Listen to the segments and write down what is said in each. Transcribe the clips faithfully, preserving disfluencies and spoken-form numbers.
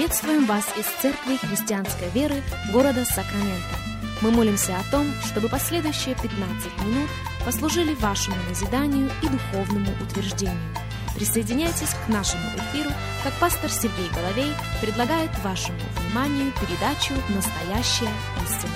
Приветствуем вас из Церкви Христианской Веры города Сакраменто. Мы молимся о том, чтобы последующие пятнадцать минут послужили вашему назиданию и духовному утверждению. Присоединяйтесь к нашему эфиру, как пастор Сергей Головей предлагает вашему вниманию передачу «Настоящая истина».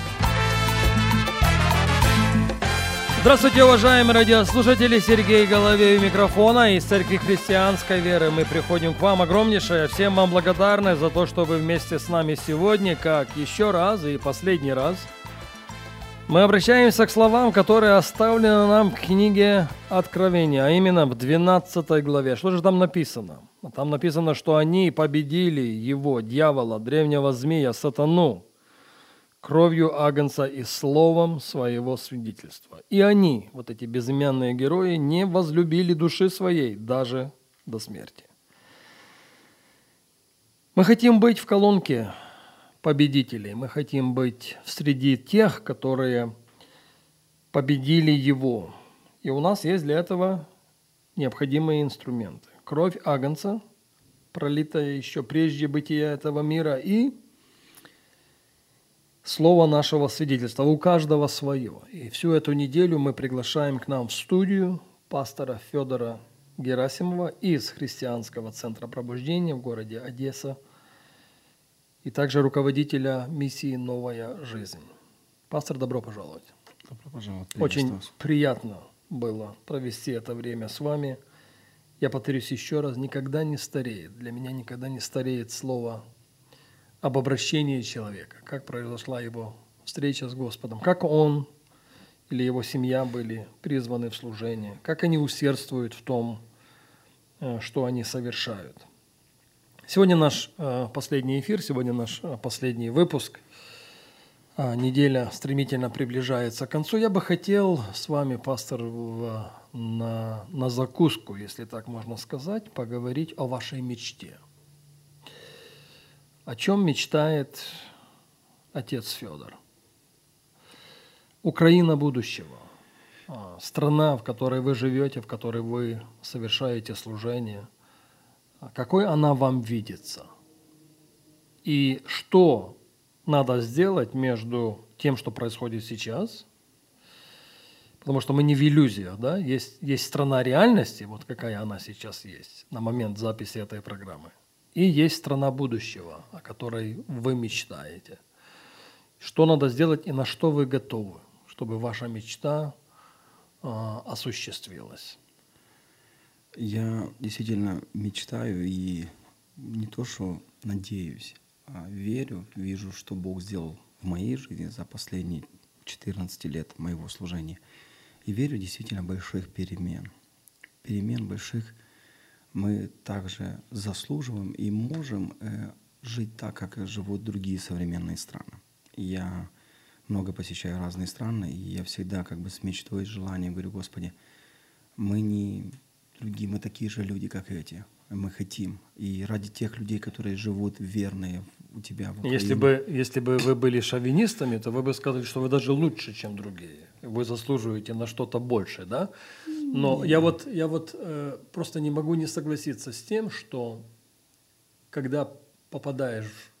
Здравствуйте, уважаемые радиослушатели! Сергей Головей у микрофона. Из Церкви Христианской Веры мы приходим к вам. Огромнейшее всем вам благодарны за то, что вы вместе с нами сегодня, как еще раз и последний раз. Мы обращаемся к словам, которые оставлены нам в книге Откровения, а именно в двенадцатой главе. Что же там написано? Там написано, что они победили его, дьявола, древнего змея, сатану, кровью агнца и словом своего свидетельства. И они, вот эти безымянные герои, не возлюбили души своей даже до смерти. Мы хотим быть в колонке победителей, мы хотим быть среди тех, которые победили его. И у нас есть для этого необходимые инструменты. Кровь агнца, пролитая еще прежде бытия этого мира, и слово нашего свидетельства, у каждого свое. И всю эту неделю мы приглашаем к нам в студию пастора Федора Герасимова из Христианского центра пробуждения в городе Одесса и также руководителя миссии «Новая жизнь». Пастор, добро пожаловать. Добро пожаловать. Очень приятно было провести это время с вами. Я повторюсь еще раз, никогда не стареет. Для меня никогда не стареет слово об обращении человека, как произошла его встреча с Господом, как он или его семья были призваны в служение, как они усердствуют в том, что они совершают. Сегодня наш последний эфир, сегодня наш последний выпуск. Неделя стремительно приближается к концу. Я бы хотел с вами, пастор, на, на закуску, если так можно сказать, поговорить о вашей мечте. О чем мечтает отец Федор? Украина будущего, страна, в которой вы живете, в которой вы совершаете служение. Какой она вам видится? И что надо сделать между тем, что происходит сейчас? Потому что мы не в иллюзиях, да? Есть, есть страна реальности, вот какая она сейчас есть на момент записи этой программы. И есть страна будущего, о которой вы мечтаете. Что надо сделать и на что вы готовы, чтобы ваша мечта э, осуществилась? Я действительно мечтаю и не то, что надеюсь, а верю, вижу, что Бог сделал в моей жизни за последние четырнадцать лет моего служения. И верю действительно больших перемен. Перемен больших мы также заслуживаем и можем э, жить так, как живут другие современные страны. Я много посещаю разные страны, и я всегда как бы с мечтой, с желанием говорю: Господи, мы не другие, мы такие же люди, как эти. Мы хотим. И ради тех людей, которые живут верные у Тебя в Украине. Если бы, если бы вы были шовинистами, то вы бы сказали, что вы даже лучше, чем другие. Вы заслуживаете на что-то большее, да? Но я вот, я вот э, просто не могу не согласиться с тем, что когда попадаешь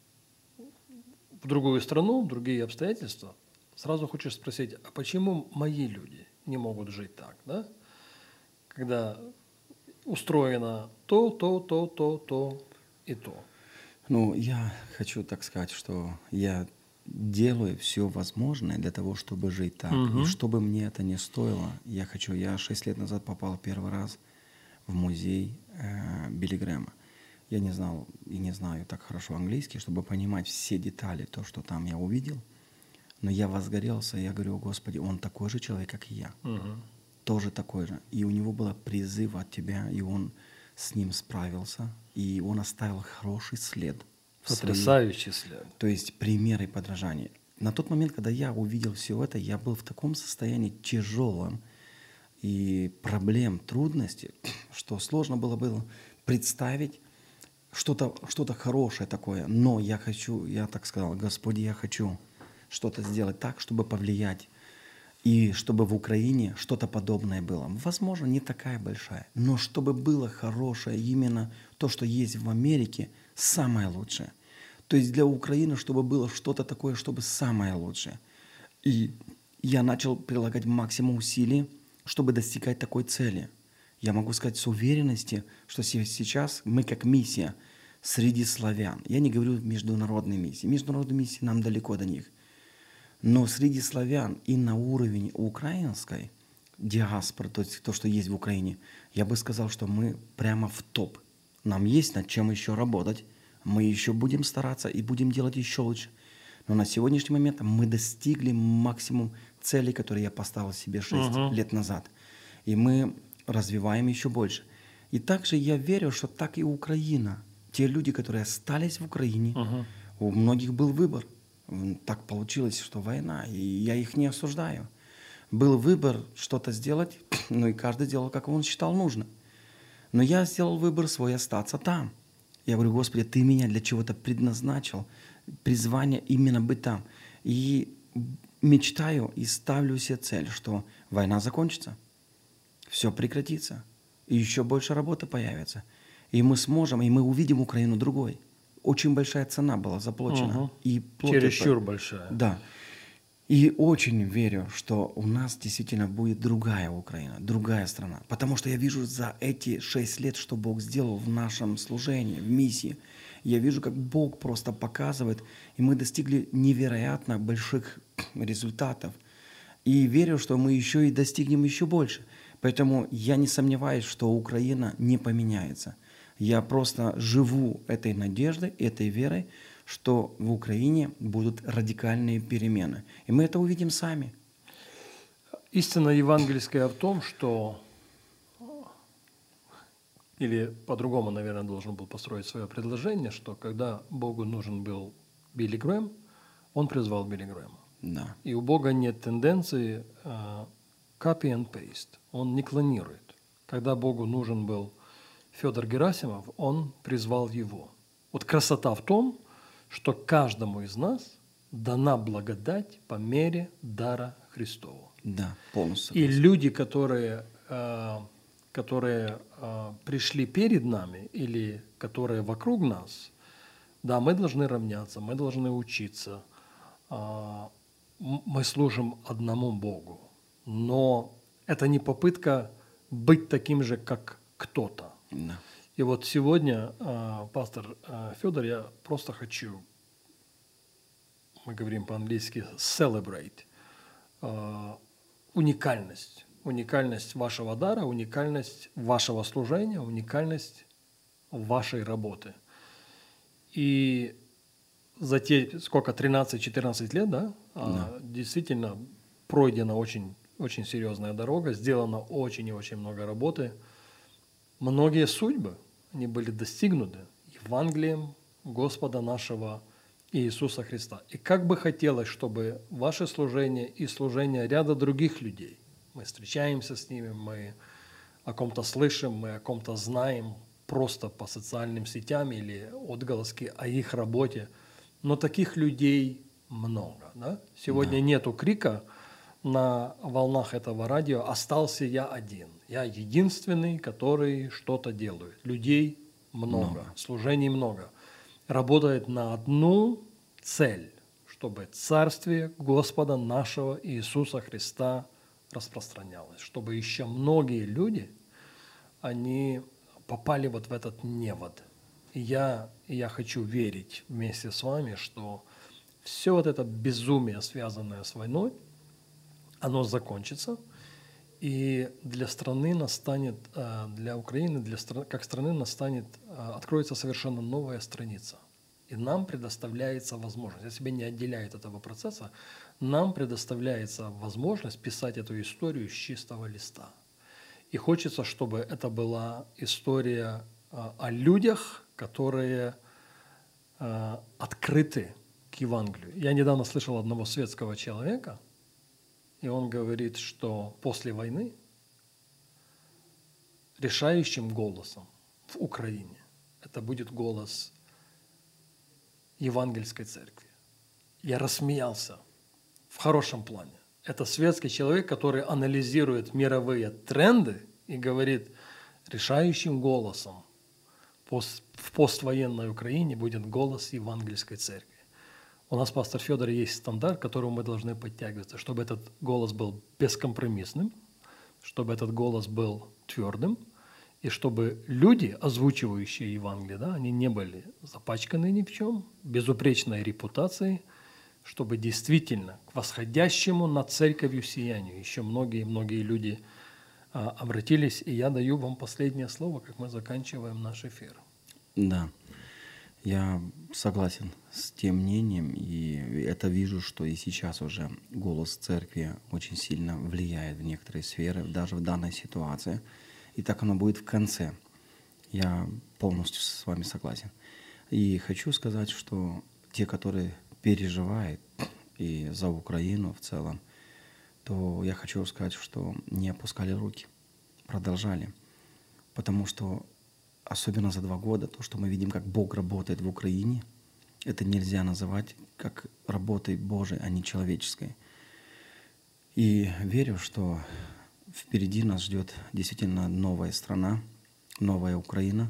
в другую страну, в другие обстоятельства, сразу хочешь спросить, а почему мои люди не могут жить так, да? Когда устроено то, то, то, то, то и то. Ну, я хочу так сказать, что я делаю все возможное для того, чтобы жить так. Угу. И чтобы мне это не стоило, я хочу... Я шесть лет назад попал первый раз в музей э, Билли Грэма. Я не знал и не знаю так хорошо английский, чтобы понимать все детали, то, что там я увидел. Но я возгорелся, и я говорю: Господи, он такой же человек, как и я. Угу. Тоже такой же. И у него был призыв от Тебя, и он с ним справился, и он оставил хороший след. Потрясающий след. То есть примеры подражания. На тот момент, когда я увидел все это, я был в таком состоянии тяжелом и проблем, трудностей, что сложно было, было представить что-то, что-то хорошее такое. Но я хочу, я так сказал: Господи, я хочу что-то сделать так, чтобы повлиять. И чтобы в Украине что-то подобное было. Возможно, не такая большая, но чтобы было хорошее, именно то, что есть в Америке, самое лучшее. То есть для Украины, чтобы было что-то такое, чтобы самое лучшее. И я начал прилагать максимум усилий, чтобы достигать такой цели. Я могу сказать с уверенностью, что сейчас мы как миссия среди славян. Я не говорю международной миссии. Международной миссии нам далеко до них. Но среди славян и на уровне украинской диаспоры, то есть то, что есть в Украине, я бы сказал, что мы прямо в топ. Нам есть над чем еще работать. Мы еще будем стараться и будем делать еще лучше. Но на сегодняшний момент мы достигли максимум целей, которые я поставил себе шесть uh-huh. лет назад. И мы развиваем еще больше. И также я верю, что так и Украина. Те люди, которые остались в Украине, uh-huh. у многих был выбор. Так получилось, что война, и я их не осуждаю. Был выбор что-то сделать, ну и каждый делал, как он считал нужно. Но я сделал выбор свой остаться там. Я говорю: Господи, Ты меня для чего-то предназначил, призвание именно быть там. И мечтаю и ставлю себе цель, что война закончится, все прекратится, и еще больше работы появится. И мы сможем, и мы увидим Украину другой. Очень большая цена была заплачена. Угу. И чересчур это, большая. Да. И очень верю, что у нас действительно будет другая Украина, другая страна. Потому что я вижу за эти шесть лет, что Бог сделал в нашем служении, в миссии. Я вижу, как Бог просто показывает, и мы достигли невероятно больших результатов. И верю, что мы еще и достигнем еще больше. Поэтому я не сомневаюсь, что Украина не поменяется. Я просто живу этой надеждой, этой верой, что в Украине будут радикальные перемены. И мы это увидим сами. Истина евангельская в том, что, или по-другому, наверное, должен был построить свое предложение, что когда Богу нужен был Билли Грэм, Он призвал Билли Грэма. Да. И у Бога нет тенденции uh, copy and paste. Он не клонирует. Когда Богу нужен был Федор Герасимов, Он призвал его. Вот красота в том, что каждому из нас дана благодать по мере дара Христова. Да, полностью. И люди, которые, которые пришли перед нами или которые вокруг нас, да, мы должны равняться, мы должны учиться, мы служим одному Богу. Но это не попытка быть таким же, как кто-то. Да. И вот сегодня, э, пастор э, Федор, я просто хочу, мы говорим по-английски celebrate, э, уникальность, уникальность вашего дара, уникальность вашего служения, уникальность вашей работы. И за те, сколько, тринадцать-четырнадцать лет, да, да. э, действительно пройдена очень, очень серьезная дорога, сделано очень и очень много работы. Многие судьбы, они были достигнуты Евангелием Господа нашего Иисуса Христа. И как бы хотелось, чтобы ваше служение и служение ряда других людей, мы встречаемся с ними, мы о ком-то слышим, мы о ком-то знаем просто по социальным сетям или отголоски о их работе, но таких людей много. Да? Сегодня да. Нету крика на волнах этого радио «Остался я один». Я единственный, который что-то делает. Людей много, много, служений много. Работает на одну цель, чтобы Царствие Господа нашего Иисуса Христа распространялось. Чтобы еще многие люди, они попали вот в этот невод. И я, и я хочу верить вместе с вами, что все вот это безумие, связанное с войной, оно закончится. И для страны настанет, для Украины, для страны, как страны настанет, откроется совершенно новая страница. И нам предоставляется возможность, если себя не отделяет этого процесса, нам предоставляется возможность писать эту историю с чистого листа. И хочется, чтобы это была история о людях, которые открыты к Евангелию. Я недавно слышал одного светского человека, и он говорит, что после войны решающим голосом в Украине это будет голос Евангельской церкви. Я рассмеялся в хорошем плане. Это светский человек, который анализирует мировые тренды и говорит, решающим голосом пост, в поствоенной Украине будет голос евангельской церкви. У нас, пастор Федор, есть стандарт, к которому мы должны подтягиваться, чтобы этот голос был бескомпромиссным, чтобы этот голос был твердым, и чтобы люди, озвучивающие Евангелие, да, они не были запачканы ни в чем, безупречной репутацией, чтобы действительно к восходящему над церковью сиянию еще многие-многие люди а, обратились. И я даю вам последнее слово, как мы заканчиваем наш эфир. Да, я согласен с тем мнением, и это вижу, что и сейчас уже голос церкви очень сильно влияет в некоторые сферы, даже в данной ситуации. И так оно будет в конце. Я полностью с вами согласен. И хочу сказать, что те, которые переживают и за Украину в целом, то я хочу сказать, что не опускали руки, продолжали. Потому что особенно за два года то, что мы видим, как Бог работает в Украине, это нельзя называть как работой Божией, а не человеческой. И верю, что впереди нас ждет действительно новая страна, новая Украина.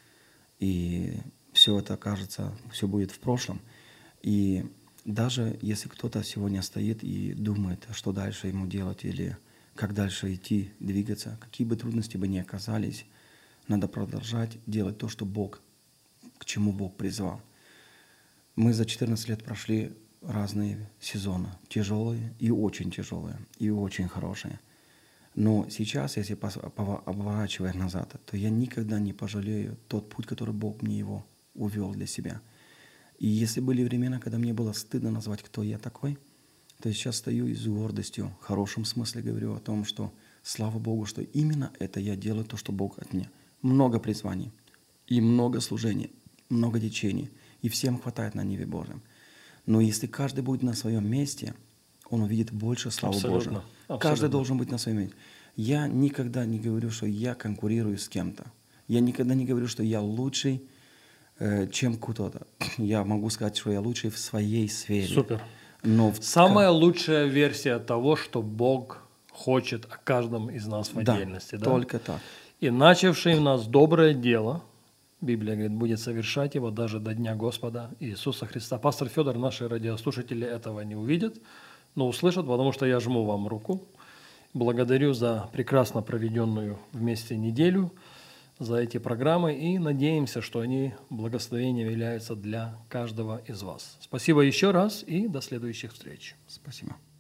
И все это, кажется, все будет в прошлом. И даже если кто-то сегодня стоит и думает, что дальше ему делать или как дальше идти, двигаться, какие бы трудности бы ни оказались, надо продолжать делать то, что Бог, к чему Бог призвал. Мы за четырнадцать лет прошли разные сезоны, тяжелые и очень тяжелые, и очень хорошие. Но сейчас, если оборачивая назад, то я никогда не пожалею тот путь, который Бог мне его увел для себя. И если были времена, когда мне было стыдно назвать, кто я такой, то я сейчас стою и с гордостью, в хорошем смысле говорю о том, что слава Богу, что именно это я делаю, то, что Бог от меня. Много призваний и много служений, много течений, и всем хватает на Ниве Божьем. Но если каждый будет на своем месте, он увидит больше славы Божьей. Каждый должен быть на своем месте. Я никогда не говорю, что я конкурирую с кем-то. Я никогда не говорю, что я лучший, э, чем кто-то. Я могу сказать, что я лучший в своей сфере. Супер. Но в... Самая лучшая версия того, что Бог хочет о каждом из нас в да, отдельности. Да, только так. И начавший в нас доброе дело, Библия говорит, будет совершать его даже до Дня Господа Иисуса Христа. Пастор Федор, наши радиослушатели этого не увидят, но услышат, потому что я жму вам руку. Благодарю за прекрасно проведенную вместе неделю, за эти программы, и надеемся, что они благословением являются для каждого из вас. Спасибо еще раз и до следующих встреч. Спасибо.